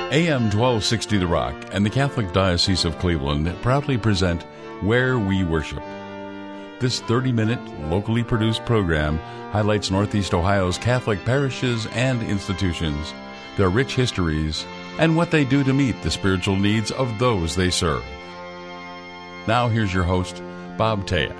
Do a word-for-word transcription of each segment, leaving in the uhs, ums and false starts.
A M twelve sixty The Rock and the Catholic Diocese of Cleveland proudly present Where We Worship. This thirty-minute, locally produced program highlights Northeast Ohio's Catholic parishes and institutions, their rich histories, and what they do to meet the spiritual needs of those they serve. Now here's your host, Bob Taya.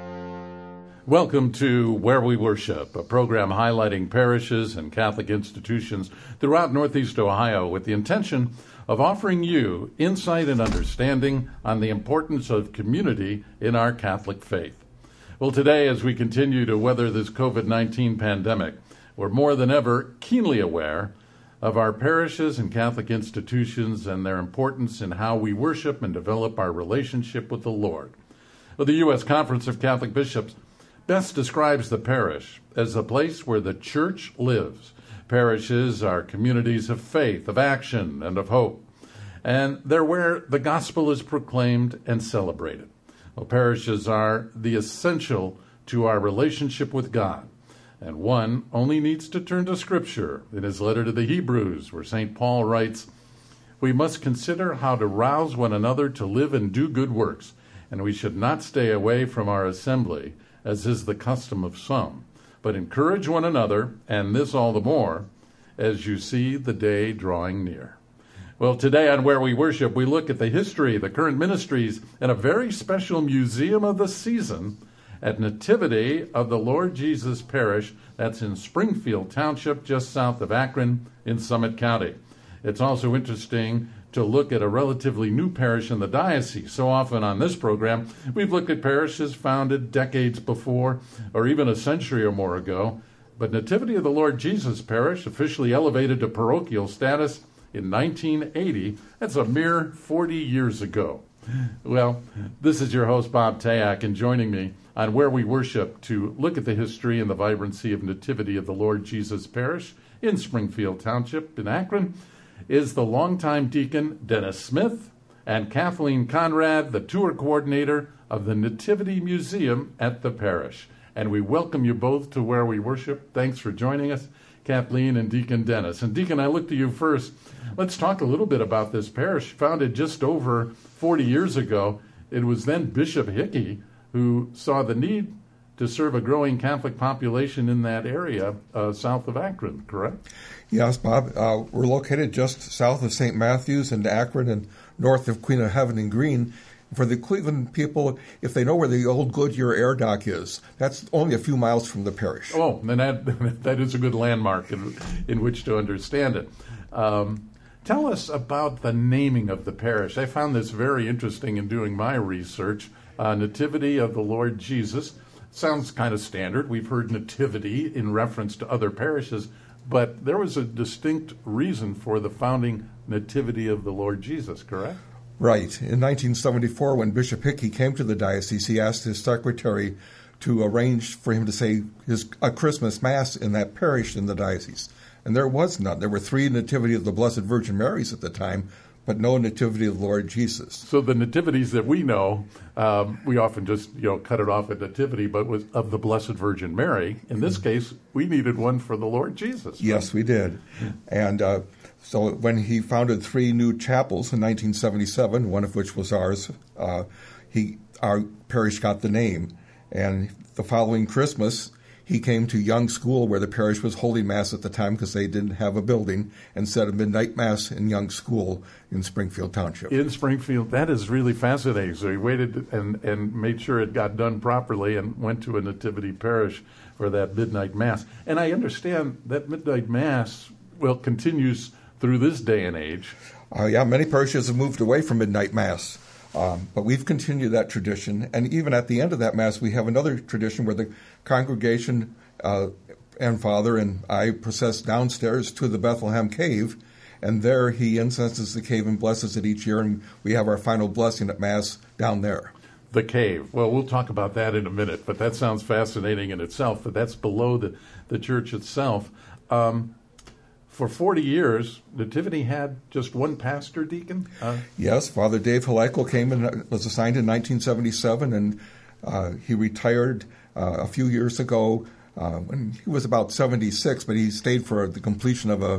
Welcome to Where We Worship, a program highlighting parishes and Catholic institutions throughout Northeast Ohio with the intention of offering you insight and understanding on the importance of community in our Catholic faith. Well, today, as we continue to weather this covid nineteen pandemic, we're more than ever keenly aware of our parishes and Catholic institutions and their importance in how we worship and develop our relationship with the Lord. Well, the U S Conference of Catholic Bishops best describes the parish as a place where the church lives. Parishes are communities of faith, of action, and of hope. And they're where the gospel is proclaimed and celebrated. Well, parishes are the essential to our relationship with God. And one only needs to turn to Scripture in his letter to the Hebrews, where Saint Paul writes, "We must consider how to rouse one another to live and do good works, and we should not stay away from our assembly, as is the custom of some, but encourage one another, and this all the more, as you see the day drawing near." Well, today on Where We Worship, we look at the history, the current ministries, and a very special museum of the season at Nativity of the Lord Jesus Parish. That's in Springfield Township, just south of Akron in Summit County. It's also interesting to look at a relatively new parish in the diocese. So often on this program, we've looked at parishes founded decades before or even a century or more ago. But Nativity of the Lord Jesus Parish, officially elevated to parochial status in nineteen eighty, that's a mere forty years ago. Well, this is your host, Bob Tayak, and joining me on Where We Worship to look at the history and the vibrancy of Nativity of the Lord Jesus Parish in Springfield Township in Akron is the longtime deacon, Dennis Smith, and Kathleen Conrad, the tour coordinator of the Nativity Museum at the parish. And we welcome you both to Where We Worship. Thanks for joining us, Kathleen and Deacon Dennis. And Deacon, I look to you first. Let's talk a little bit about this parish. Founded just over forty years ago, it was then Bishop Hickey who saw the need to serve a growing Catholic population in that area uh, south of Akron, correct? Yes, Bob. Uh, we're located just south of Saint Matthews and Akron and north of Queen of Heaven and Green. For the Cleveland people, if they know where the old Goodyear Air Dock is, that's only a few miles from the parish. Oh, then that, that is a good landmark in, in which to understand it. Um, tell us about the naming of the parish. I found this very interesting in doing my research. Uh, Nativity of the Lord Jesus. Sounds kind of standard. We've heard nativity in reference to other parishes, but there was a distinct reason for the founding Nativity of the Lord Jesus, correct? Right. In nineteen seventy-four, when Bishop Hickey came to the diocese, he asked his secretary to arrange for him to say his a Christmas Mass in that parish in the diocese. And there was none. There were three Nativity of the Blessed Virgin Marys at the time, but no Nativity of the Lord Jesus. So the nativities that we know, um, we often just you know cut it off at nativity, but was of the Blessed Virgin Mary. In this case, we needed one for the Lord Jesus. Right? Yes, we did. And uh, so when he founded three new chapels in nineteen seventy-seven, one of which was ours, uh, he our parish got the name. And the following Christmas, he came to Young School, where the parish was holding Mass at the time because they didn't have a building, and said a midnight Mass in Young School in Springfield Township. In Springfield, that is really fascinating. So he waited and, and made sure it got done properly and went to a Nativity parish for that midnight Mass. And I understand that midnight Mass, well, continues through this day and age. Uh, yeah, many parishes have moved away from midnight Mass. Um, but we've continued that tradition, and even at the end of that Mass, we have another tradition where the congregation uh, and Father and I process downstairs to the Bethlehem Cave, and there he incenses the cave and blesses it each year, and we have our final blessing at Mass down there. The cave. Well, we'll talk about that in a minute, but that sounds fascinating in itself, but that's below the, the church itself. Um, For forty years, Nativity had just one pastor, Deacon? Uh, yes, Father Dave Haleikel came and was assigned in nineteen seventy-seven, and uh, he retired uh, a few years ago uh, when he was about seventy-six, but he stayed for the completion of a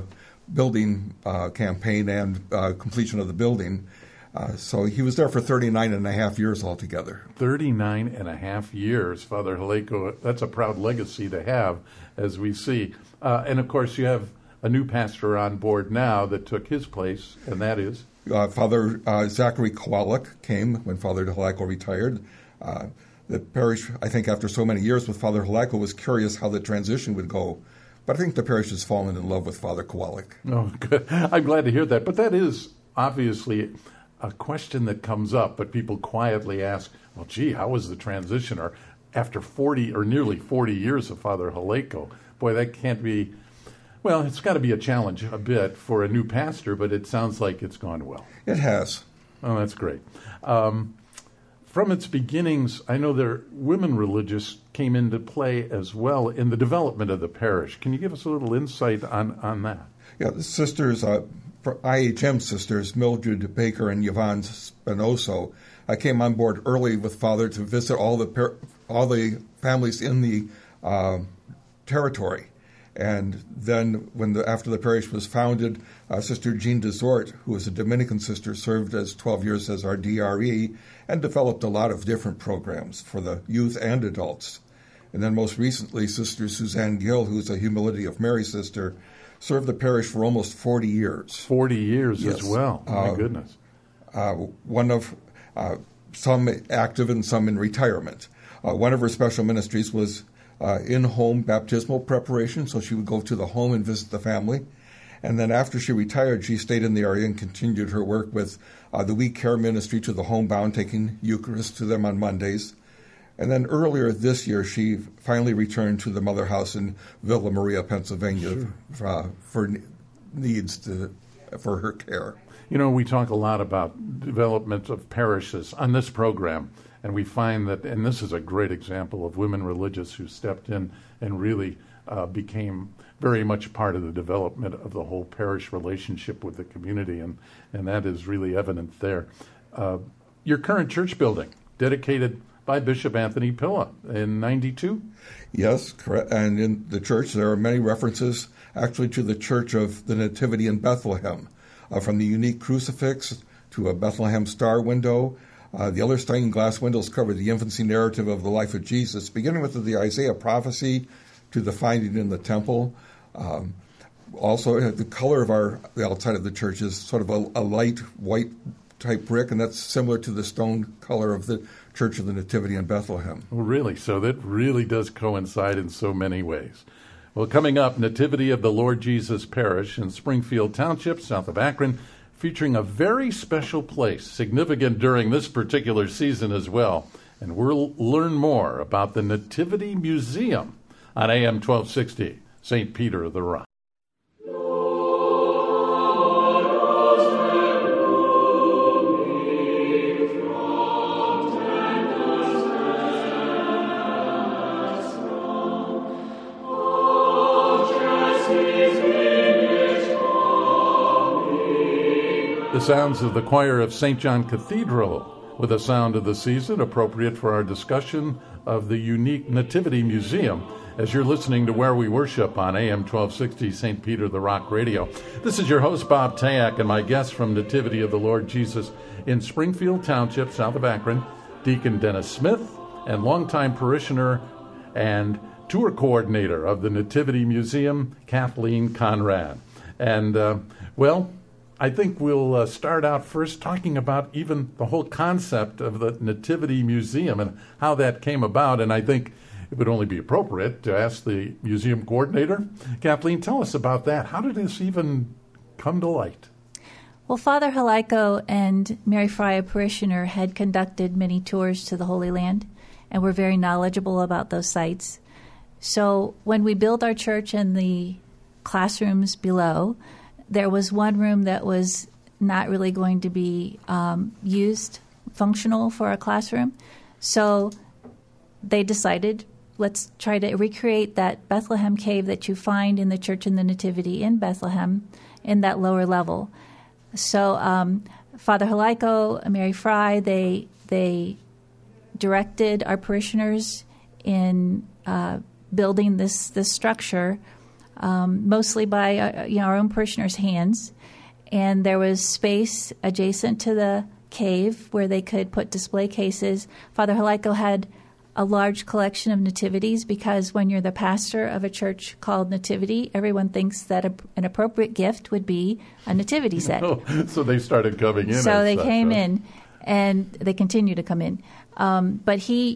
building uh, campaign and uh, completion of the building. Uh, so he was there for thirty-nine and a half years altogether. thirty-nine and a half years, Father Haleko. That's a proud legacy to have, as we see. Uh, and, of course, you have a new pastor on board now that took his place, and that is? Uh, Father uh, Zachary Kowalik came when Father Haleko retired. Uh, the parish, I think after so many years with Father Haleko, was curious how the transition would go. But I think the parish has fallen in love with Father Kowalik. Oh, good. I'm glad to hear that. But that is obviously a question that comes up, but people quietly ask, well, gee, how was the transition? Or after forty or nearly forty years of Father Haleko, boy, that can't be, well, it's got to be a challenge a bit for a new pastor, but it sounds like it's gone well. It has. Oh, that's great. Um, from its beginnings, I know there women religious came into play as well in the development of the parish. Can you give us a little insight on, on that? Yeah, the sisters, uh, I H M sisters, Mildred Baker and Yvonne Spinoso, I came on board early with Father to visit all the par- all the families in the uh, territory. And then when the, after the parish was founded, uh, Sister Jean Desort, who was a Dominican sister, served as twelve years as our D R E and developed a lot of different programs for the youth and adults. And then most recently, Sister Suzanne Gill, who's a Humility of Mary sister, served the parish for almost forty years. forty years Yes. as well. Oh, my Uh, goodness. Uh, one of uh, some active and some in retirement. Uh, one of her special ministries was uh, in-home baptismal preparation, so she would go to the home and visit the family. And then after she retired, she stayed in the area and continued her work with uh, the We Care ministry to the homebound, taking Eucharist to them on Mondays. And then earlier this year, she finally returned to the Mother House in Villa Maria, Pennsylvania, sure. uh, for needs to, for her care. You know, we talk a lot about development of parishes on this program, and we find that, and this is a great example of women religious who stepped in and really uh, became very much part of the development of the whole parish relationship with the community, and, and that is really evident there. Uh, your current church building, dedicated by Bishop Anthony Pilla in ninety-two? Yes, correct. And in the church, there are many references actually to the Church of the Nativity in Bethlehem, uh, from the unique crucifix to a Bethlehem star window. Uh, the other stained glass windows cover the infancy narrative of the life of Jesus, beginning with the Isaiah prophecy to the finding in the temple. Um, also, the color of our the outside of the church is sort of a, a light white type brick, and that's similar to the stone color of the Church of the Nativity in Bethlehem. Well, really? So that really does coincide in so many ways. Well, coming up, Nativity of the Lord Jesus Parish in Springfield Township, south of Akron, featuring a very special place, significant during this particular season as well. And we'll learn more about the Nativity Museum on A M twelve sixty, Saint Peter the Rock. The sounds of the choir of Saint John Cathedral with a sound of the season appropriate for our discussion of the unique Nativity Museum as you're listening to Where We Worship on A M twelve sixty Saint Peter the Rock Radio. This is your host, Bob Tayak, and my guest from Nativity of the Lord Jesus in Springfield Township, south of Akron, Deacon Dennis Smith, and longtime parishioner and tour coordinator of the Nativity Museum, Kathleen Conrad. And, uh, well, I think we'll uh, start out first talking about even the whole concept of the Nativity Museum and how that came about. And I think it would only be appropriate to ask the museum coordinator. Kathleen, tell us about that. How did this even come to light? Well, Father Haleko and Mary Fry, a parishioner, had conducted many tours to the Holy Land and were very knowledgeable about those sites. So when we built our church and the classrooms below, there was one room that was not really going to be um, used, functional for a classroom. So they decided, let's try to recreate that Bethlehem cave that you find in the Church in the Nativity in Bethlehem in that lower level. So um, Father Haleko, Mary Fry, they they directed our parishioners in uh, building this, this structure um, mostly by uh, you know, our own parishioners' hands. And there was space adjacent to the cave where they could put display cases. Father Halayko had a large collection of nativities because when you're the pastor of a church called Nativity, everyone thinks that a, an appropriate gift would be a nativity set. Oh, so they started coming in. So they such, came huh? in, and they continue to come in. Um, but he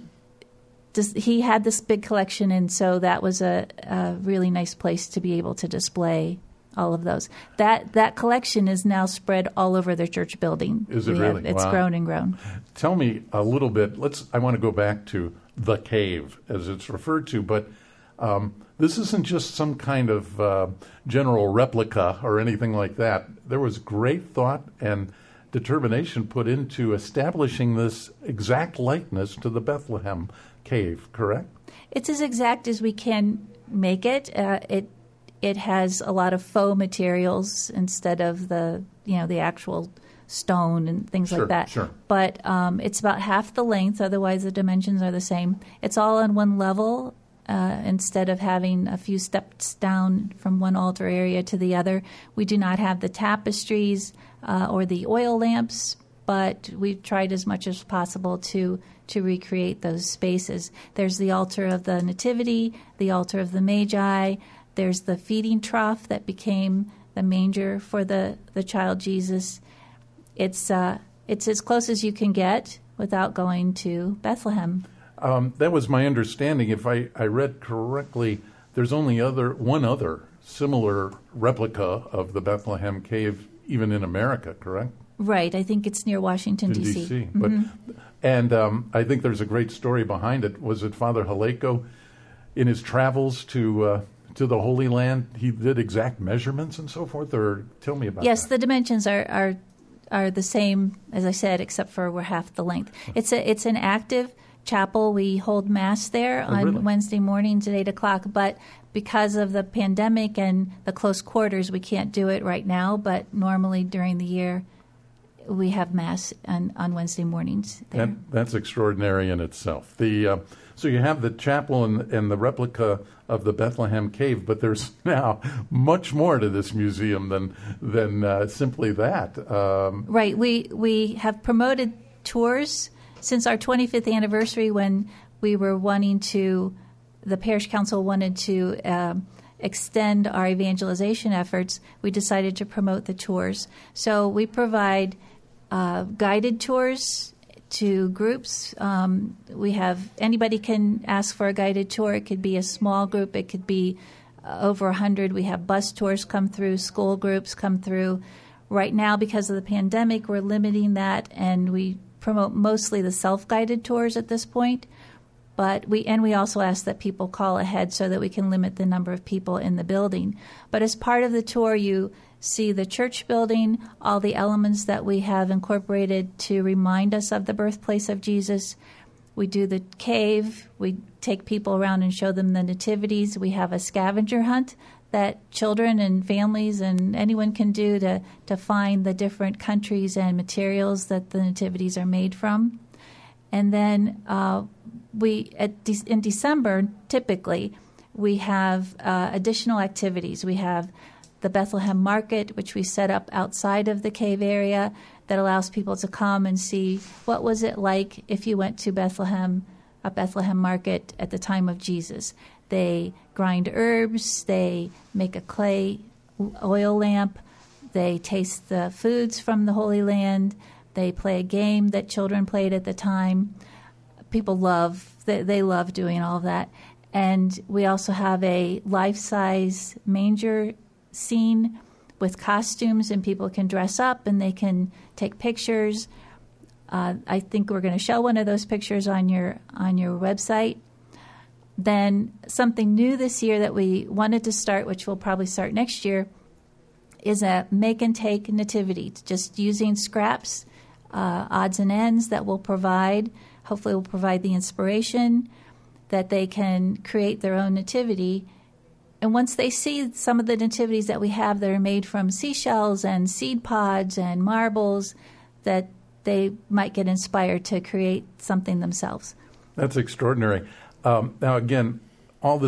just, he had this big collection, and so that was a, a really nice place to be able to display all of those. That that collection is now spread all over the church building. Is it We really? Have, it's Wow. grown and grown. Tell me a little bit. Let's. I want to go back to the cave, as it's referred to, but um, this isn't just some kind of uh, general replica or anything like that. There was great thought and determination put into establishing this exact likeness to the Bethlehem cave, correct? It's as exact as we can make it. Uh, it it has a lot of faux materials instead of the you know the actual stone and things Sure, like that. sure. But um, it's about half the length. Otherwise, the dimensions are the same. It's all on one level uh, instead of having a few steps down from one altar area to the other. We do not have the tapestries uh, or the oil lamps, but we've tried as much as possible to to recreate those spaces. There's the altar of the Nativity, the altar of the Magi. There's the feeding trough that became the manger for the, the child Jesus. It's uh, it's as close as you can get without going to Bethlehem. Um, that was my understanding. If I, I read correctly, there's only other one other similar replica of the Bethlehem cave, even in America, correct? Right. I think it's near Washington, In D C. D C. But, and um, I think there's a great story behind it. Was it Father Halayko, in his travels to uh, to the Holy Land, he did exact measurements and so forth? Or tell me about Yes, that. the dimensions are, are are the same, as I said, except for we're half the length. It's a it's an active chapel. We hold Mass there Oh, on really? Wednesday mornings at eight o'clock, but because of the pandemic and the close quarters, we can't do it right now, but normally during the year, we have Mass on, on Wednesday mornings there. That, that's extraordinary in itself. The uh, so you have the chapel and, and the replica of the Bethlehem cave, but there's now much more to this museum than than uh, simply that. Um, Right. We we have promoted tours since our twenty-fifth anniversary, when we were wanting to, the parish council wanted to um, extend our evangelization efforts. We decided to promote the tours. So we provide uh, guided tours to groups. Um, we have anybody can ask for a guided tour. It could be a small group. It could be uh, over a hundred. We have bus tours come through, school groups come through. Right now, because of the pandemic, we're limiting that, and we promote mostly the self-guided tours at this point. But we and we also ask that people call ahead so that we can limit the number of people in the building. But as part of the tour, you see the church building, all the elements that we have incorporated to remind us of the birthplace of Jesus. We do the cave. We take people around and show them the nativities. We have a scavenger hunt that children and families and anyone can do to, to find the different countries and materials that the nativities are made from. And then uh, we at de- in December, typically, we have uh, additional activities. We have the Bethlehem Market, which we set up outside of the cave area, that allows people to come and see what was it like if you went to Bethlehem, a Bethlehem Market at the time of Jesus. They grind herbs, they make a clay oil lamp, they taste the foods from the Holy Land, they play a game that children played at the time. People love, they, they love doing all of that. And we also have a life-size manger scene with costumes, and people can dress up and they can take pictures. Uh, I think we're going to show one of those pictures on your on your website. Then something new this year that we wanted to start, which we'll probably start next year, is a make and take nativity, just using scraps, uh, odds and ends that will provide, hopefully will provide the inspiration that they can create their own nativity. And once they see some of the nativities that we have that are made from seashells and seed pods and marbles, that they might get inspired to create something themselves. That's extraordinary. Um, now, again, all this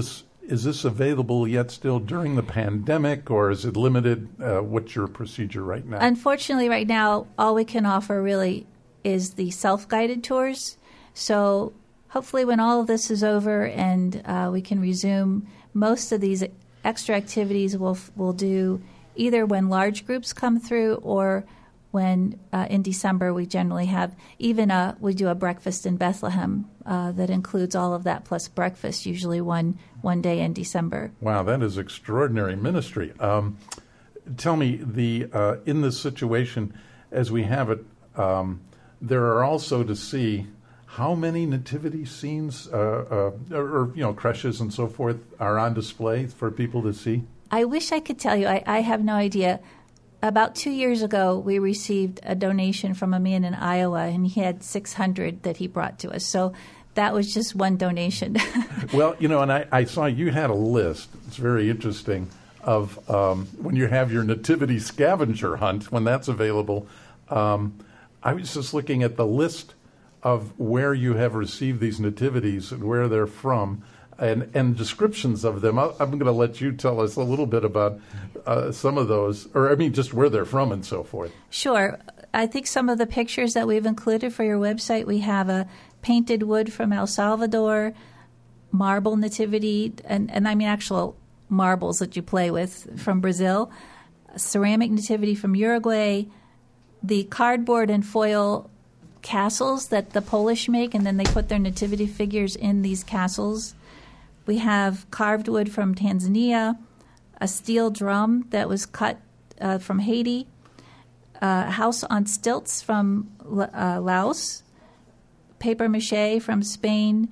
is this available yet still during the pandemic, or is it limited? Uh, what's your procedure right now? Unfortunately, right now, all we can offer really is the self-guided tours. So hopefully when all of this is over and uh, we can resume, most of these extra activities we'll, we'll do either when large groups come through or when uh, in December we generally have even a, we do a breakfast in Bethlehem uh, that includes all of that plus breakfast, usually one one day in December. Wow, that is extraordinary ministry. Um, tell me, the uh, in this situation as we have it, um, there are also to see how many nativity scenes uh, uh, or, or you know creches and so forth are on display for people to see. I wish I could tell you. I, I have no idea. About two years ago, we received a donation from a man in Iowa, and he had six hundred that he brought to us. So that was just one donation. Well, you know, and I, I saw you had a list. It's very interesting of um, when you have your nativity scavenger hunt, when that's available. Um, I was just looking at the list of where you have received these nativities and where they're from. And, and descriptions of them. I'm going to let you tell us a little bit about uh, some of those, or I mean, just where they're from and so forth. Sure. I think some of the pictures that we've included for your website, we have a painted wood from El Salvador, marble nativity, and, and I mean actual marbles that you play with from Brazil, ceramic nativity from Uruguay, the cardboard and foil castles that the Polish make, and then they put their nativity figures in these castles. We have carved wood from Tanzania, a steel drum that was cut uh, from Haiti, a house on stilts from uh, Laos, paper mache from Spain,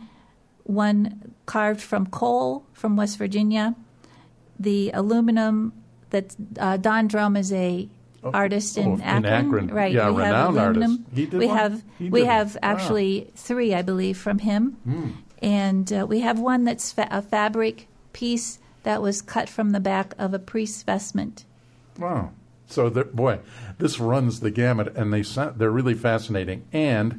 one carved from coal from West Virginia, the aluminum that uh, Don Drum is a oh, artist in, oh, Akron. in Akron, right? Yeah, we renowned have aluminum. artist. He did we one? have he we did have wow. actually three, I believe, from him. Mm. And uh, we have one that's fa- a fabric piece that was cut from the back of a priest's vestment. Wow. So, boy, this runs the gamut, and they, they're really fascinating. And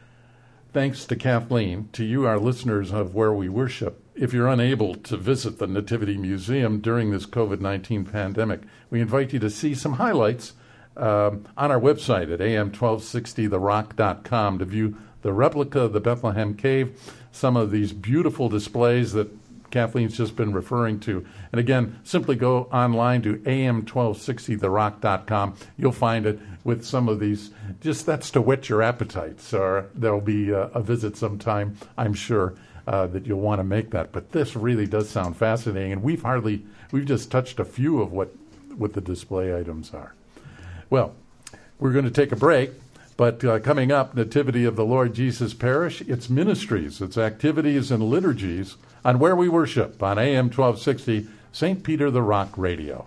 thanks to Kathleen, to you, our listeners of Where We Worship, if you're unable to visit the Nativity Museum during this covid nineteen pandemic, we invite you to see some highlights um, on our website at a m twelve sixty the rock dot com to view the replica of the Bethlehem Cave, some of these beautiful displays that Kathleen's just been referring to. And again, simply go online to a m twelve sixty the rock dot com. You'll find it with some of these. Just that's to whet your appetites. Or there'll be a, a visit sometime, I'm sure, uh, that you'll want to make that. But this really does sound fascinating. And we've hardly, we've just touched a few of what, what the display items are. Well, we're going to take a break. But uh, coming up, Nativity of the Lord Jesus Parish, its ministries, its activities and liturgies on Where We Worship on A M twelve sixty, Saint Peter the Rock Radio.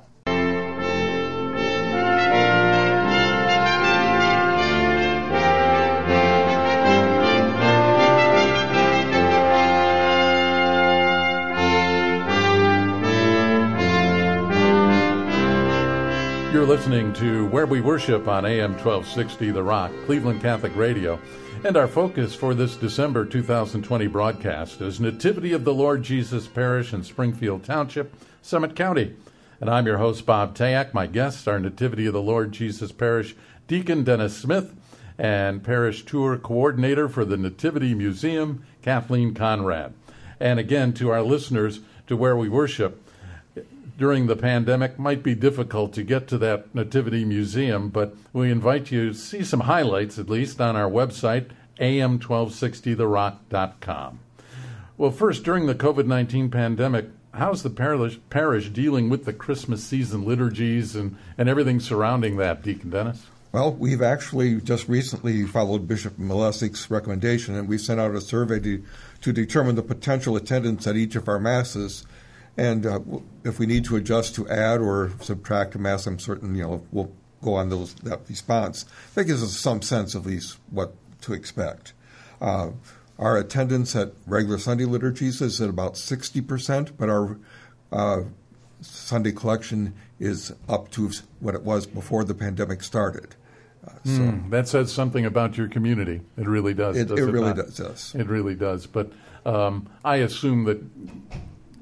You're listening to Where We Worship on A M twelve sixty The Rock, Cleveland Catholic Radio. And our focus for this December two thousand twenty broadcast is Nativity of the Lord Jesus Parish in Springfield Township, Summit County. And I'm your host, Bob Tayak. My guests are Nativity of the Lord Jesus Parish Deacon Dennis Smith and Parish Tour Coordinator for the Nativity Museum, Kathleen Conrad. And again, to our listeners to Where We Worship, during the pandemic, might be difficult to get to that Nativity Museum, but we invite you to see some highlights, at least, on our website, a m twelve sixty the rock dot com. Well, first, during the covid nineteen pandemic, how's the parish, parish dealing with the Christmas season liturgies and, and everything surrounding that, Deacon Dennis? Well, we've actually just recently followed Bishop Malesik's recommendation, and we sent out a survey to, to determine the potential attendance at each of our Masses. And uh, if we need to adjust to add or subtract a Mass, I'm certain, you know, we'll go on those, that response. That gives us some sense, at least, what to expect. Uh, our attendance at regular Sunday liturgies is at about sixty percent, but our uh, Sunday collection is up to what it was before the pandemic started. Uh, so mm, that says something about your community. It really does. It, does it it really not? does, yes. It really does. But um, I assume that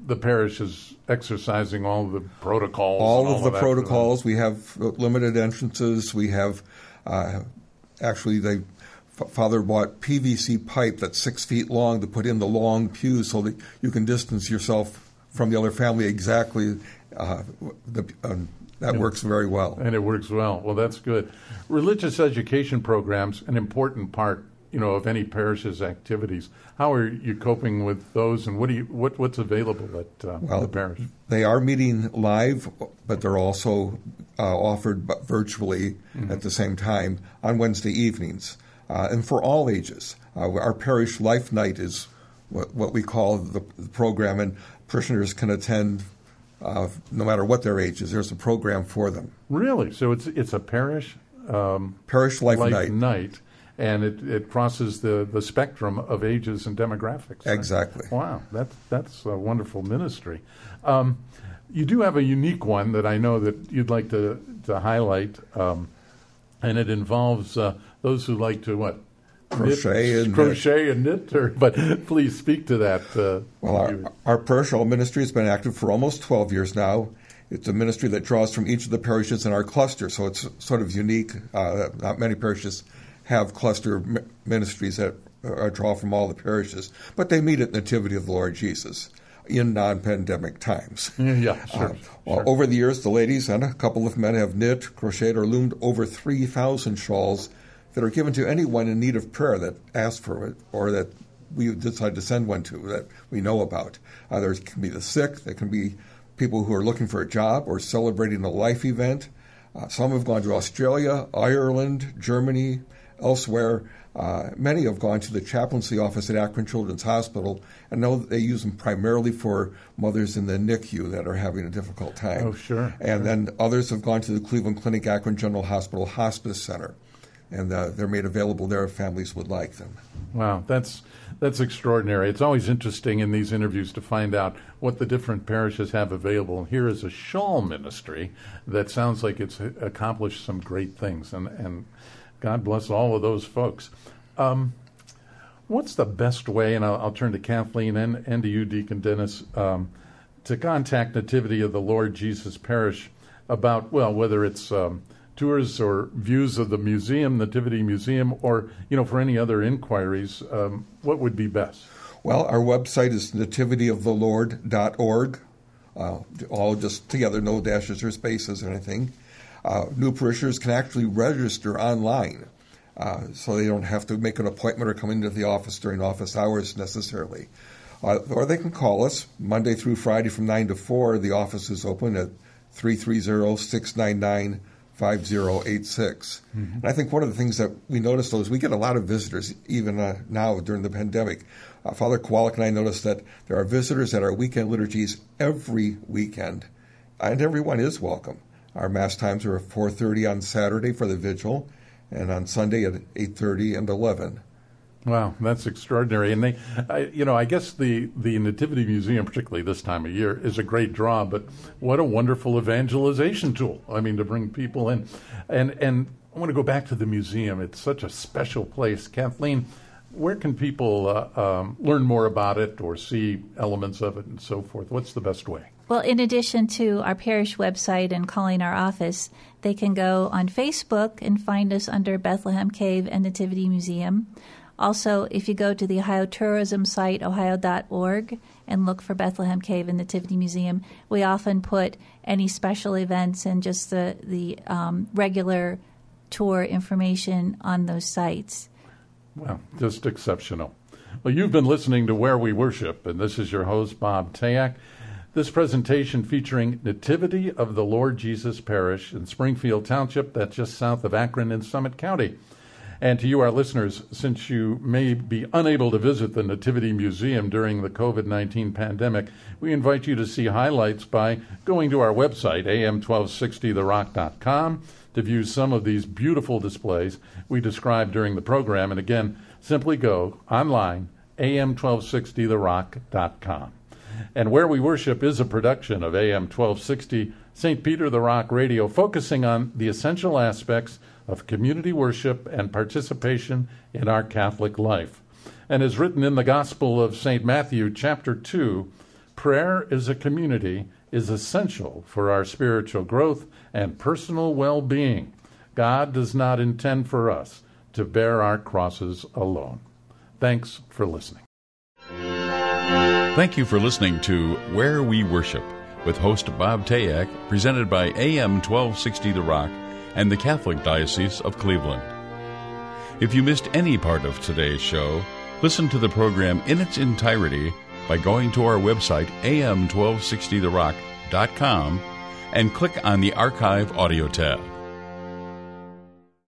the parish is exercising all the protocols. All, all of the of protocols. We have limited entrances. We have, uh, actually, they Father bought P V C pipe that's six feet long to put in the long pews so that you can distance yourself from the other family exactly. Uh, the, um, that works very well. And it works well. Well, that's good. Religious education programs, an important part, you know, of any parish's activities. How are you coping with those, and what do you what what's available at uh, well, the parish? They are meeting live, but they're also uh, offered virtually mm-hmm. at the same time on Wednesday evenings, uh, and for all ages. Uh, our parish life night is what, what we call the, the program, and parishioners can attend uh, no matter what their age is. There's a program for them. Really? So it's it's a parish um, parish life, life night. night. And it, it crosses the, the spectrum of ages and demographics. Right? Exactly. Wow, that's that's a wonderful ministry. Um, you do have a unique one that I know that you'd like to to highlight, um, and it involves uh, those who like to what crochet knit, and crochet and knit. Or, but please speak to that. Uh, well, our, our parishional ministry has been active for almost twelve years now. It's a ministry that draws from each of the parishes in our cluster, so it's sort of unique. Uh, not many parishes have cluster ministries that uh, draw from all the parishes, but they meet at Nativity of the Lord Jesus in non-pandemic times. Yeah, sure, uh, well, sure. Over the years, the ladies and a couple of men have knit, crocheted, or loomed over three thousand shawls that are given to anyone in need of prayer that asks for it, or that we decide to send one to, that we know about. Uh, there can be the sick, there can be people who are looking for a job or celebrating a life event. Uh, some have gone to Australia, Ireland, Germany, elsewhere. Uh, many have gone to the chaplaincy office at Akron Children's Hospital and know that they use them primarily for mothers in the N I C U that are having a difficult time. Oh, sure. And sure. then others have gone to the Cleveland Clinic Akron General Hospital Hospice Center, and uh, they're made available there if families would like them. Wow, that's that's extraordinary. It's always interesting in these interviews to find out what the different parishes have available. Here is a shawl ministry that sounds like it's accomplished some great things, and, and God bless all of those folks. Um, what's the best way, and I'll, I'll turn to Kathleen and, and to you, Deacon Dennis, um, to contact Nativity of the Lord Jesus Parish about, well, whether it's um, tours or views of the museum, Nativity Museum, or, you know, for any other inquiries, um, what would be best? Well, our website is nativity of the lord dot org, uh, all just together, no dashes or spaces or anything. Uh, new parishioners can actually register online, uh, so they don't have to make an appointment or come into the office during office hours necessarily. Uh, or they can call us Monday through Friday from nine to four. The office is open at three three zero, six nine nine, five zero eight six. Mm-hmm. And I think one of the things that we noticed, though, is we get a lot of visitors, even uh, now during the pandemic. Uh, Father Kowalik and I noticed that there are visitors at our weekend liturgies every weekend, and everyone is welcome. Our Mass times are at four thirty on Saturday for the Vigil, and on Sunday at eight thirty and eleven. Wow, that's extraordinary. And they, I, you know, I guess the, the Nativity Museum, particularly this time of year, is a great draw, but what a wonderful evangelization tool. I mean, to bring people in. And, and I want to go back to the museum. It's such a special place. Kathleen, where can people uh, um, learn more about it or see elements of it and so forth? What's the best way? Well, in addition to our parish website and calling our office, they can go on Facebook and find us under Bethlehem Cave and Nativity Museum. Also, if you go to the Ohio Tourism site, ohio dot org, and look for Bethlehem Cave and Nativity Museum, we often put any special events and just the, the um, regular tour information on those sites. Wow, just exceptional. Well, you've been listening to Where We Worship, and this is your host, Bob Tayak. This presentation featuring Nativity of the Lord Jesus Parish in Springfield Township, that's just south of Akron in Summit County. And to you, our listeners, since you may be unable to visit the Nativity Museum during the covid nineteen pandemic, we invite you to see highlights by going to our website, a m twelve sixty the rock dot com, to view some of these beautiful displays we described during the program. And again, simply go online, a m twelve sixty the rock dot com. And Where We Worship is a production of A M twelve sixty Saint Peter the Rock Radio, focusing on the essential aspects of community worship and participation in our Catholic life. And as written in the Gospel of Saint Matthew, chapter two, prayer as a community is essential for our spiritual growth and personal well-being. God does not intend for us to bear our crosses alone. Thanks for listening. Thank you for listening to Where We Worship with host Bob Tayak, presented by A M twelve sixty The Rock and the Catholic Diocese of Cleveland. If you missed any part of today's show, listen to the program in its entirety by going to our website, A M twelve sixty the rock dot com, and click on the Archive Audio tab.